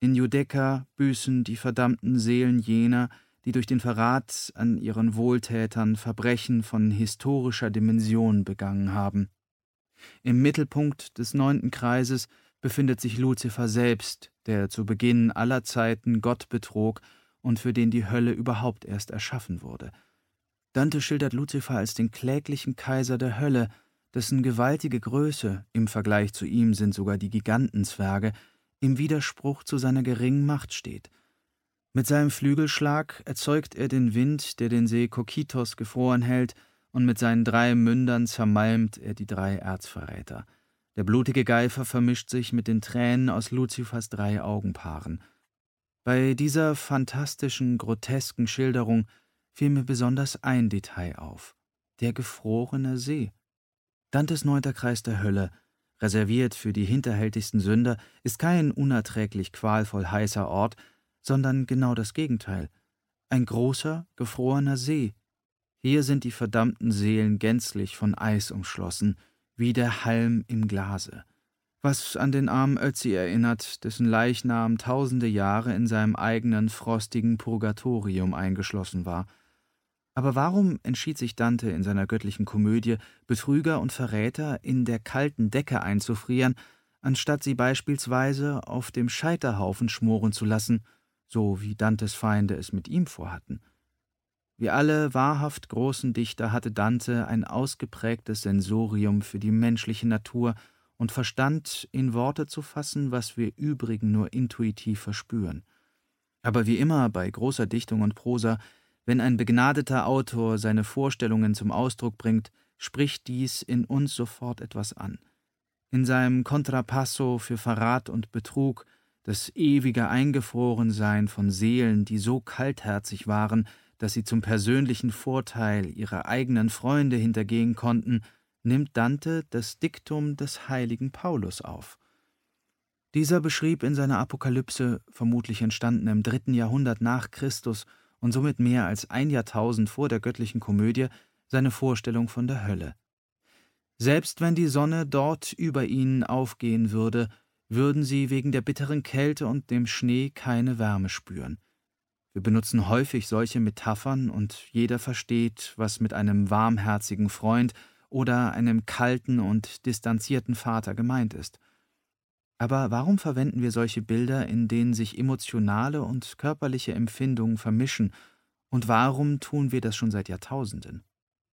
In Judäka büßen die verdammten Seelen jener, die durch den Verrat an ihren Wohltätern Verbrechen von historischer Dimension begangen haben. Im Mittelpunkt des 9. Kreises befindet sich Luzifer selbst, der zu Beginn aller Zeiten Gott betrog und für den die Hölle überhaupt erst erschaffen wurde. Dante schildert Luzifer als den kläglichen Kaiser der Hölle, dessen gewaltige Größe, im Vergleich zu ihm sind sogar die Gigantenzwerge, im Widerspruch zu seiner geringen Macht steht. Mit seinem Flügelschlag erzeugt er den Wind, der den See Kokitos gefroren hält, und mit seinen 3 Mündern zermalmt er die 3 Erzverräter. Der blutige Geifer vermischt sich mit den Tränen aus Luzifers 3 Augenpaaren. Bei dieser fantastischen, grotesken Schilderung fiel mir besonders ein Detail auf: der gefrorene See. Dantes 9. Kreis der Hölle, reserviert für die hinterhältigsten Sünder, ist kein unerträglich qualvoll heißer Ort, sondern genau das Gegenteil: ein großer, gefrorener See. Hier sind die verdammten Seelen gänzlich von Eis umschlossen, wie der Halm im Glase, was an den armen Ötzi erinnert, dessen Leichnam tausende Jahre in seinem eigenen frostigen Purgatorium eingeschlossen war. Aber warum entschied sich Dante in seiner göttlichen Komödie, Betrüger und Verräter in der kalten Decke einzufrieren, anstatt sie beispielsweise auf dem Scheiterhaufen schmoren zu lassen, so wie Dantes Feinde es mit ihm vorhatten? Wie alle wahrhaft großen Dichter hatte Dante ein ausgeprägtes Sensorium für die menschliche Natur und verstand, in Worte zu fassen, was wir übrigen nur intuitiv verspüren. Aber wie immer bei großer Dichtung und Prosa, wenn ein begnadeter Autor seine Vorstellungen zum Ausdruck bringt, spricht dies in uns sofort etwas an. In seinem Contrapasso für Verrat und Betrug, das ewige Eingefrorensein von Seelen, die so kaltherzig waren, dass sie zum persönlichen Vorteil ihrer eigenen Freunde hintergehen konnten, nimmt Dante das Diktum des heiligen Paulus auf. Dieser beschrieb in seiner Apokalypse, vermutlich entstanden im 3. Jahrhundert nach Christus und somit mehr als ein Jahrtausend vor der göttlichen Komödie, seine Vorstellung von der Hölle. Selbst wenn die Sonne dort über ihnen aufgehen würde, würden sie wegen der bitteren Kälte und dem Schnee keine Wärme spüren. Wir benutzen häufig solche Metaphern und jeder versteht, was mit einem warmherzigen Freund oder einem kalten und distanzierten Vater gemeint ist. Aber warum verwenden wir solche Bilder, in denen sich emotionale und körperliche Empfindungen vermischen, und warum tun wir das schon seit Jahrtausenden?